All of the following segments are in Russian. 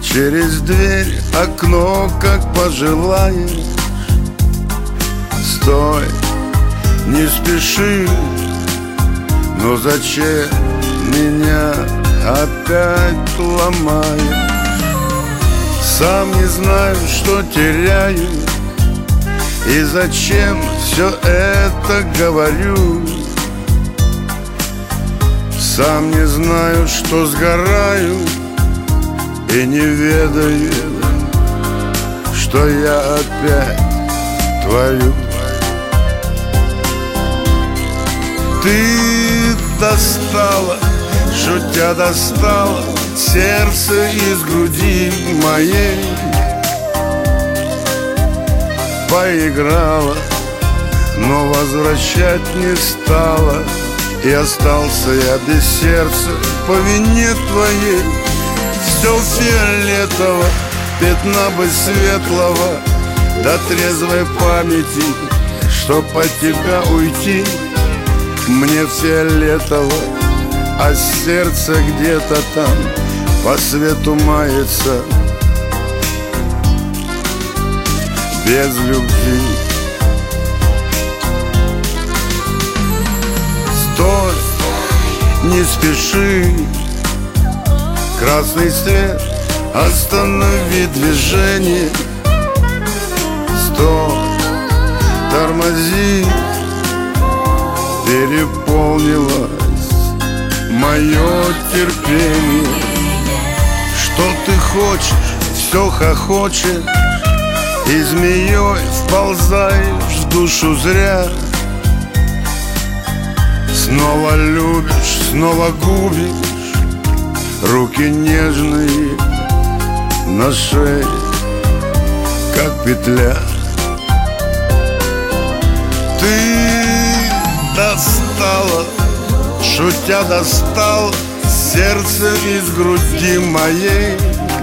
Через дверь, окно, как пожелаешь. Стой, не спеши, но зачем меня опять ломаешь? Сам не знаю, что теряю и зачем все это говорю. Сам не знаю, что сгораю и не ведаю, что я опять творю. Ты достала, шутя достала сердце из груди моей. Поиграла, но возвращать не стала, и остался я без сердца по вине твоей. Все фиолетово, пятна бы светлого, до трезвой памяти, чтоб от тебя уйти. Мне фиолетово, а сердце где-то там по свету мается без любви. Стой, не спеши, красный свет, останови движение. Стой, тормози, переполнилось мое терпение. Что ты хочешь, все хохочешь, и змеей вползаешь в душу зря. Снова любишь, снова губишь, руки нежные на шее, как петля. Ты достала, шутя достала сердце из груди моей.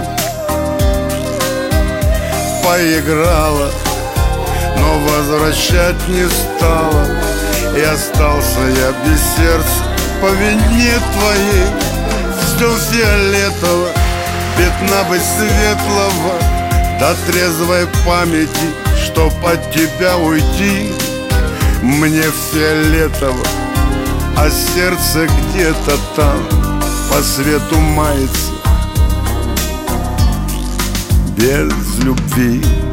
Поиграла, но возвращать не стала, и остался я без сердца по вине твоей. Все фиолетово, пятна бы светлого, до трезвой памяти, чтоб от тебя уйти. Мне фиолетово, а сердце где-то там по свету мается без любви.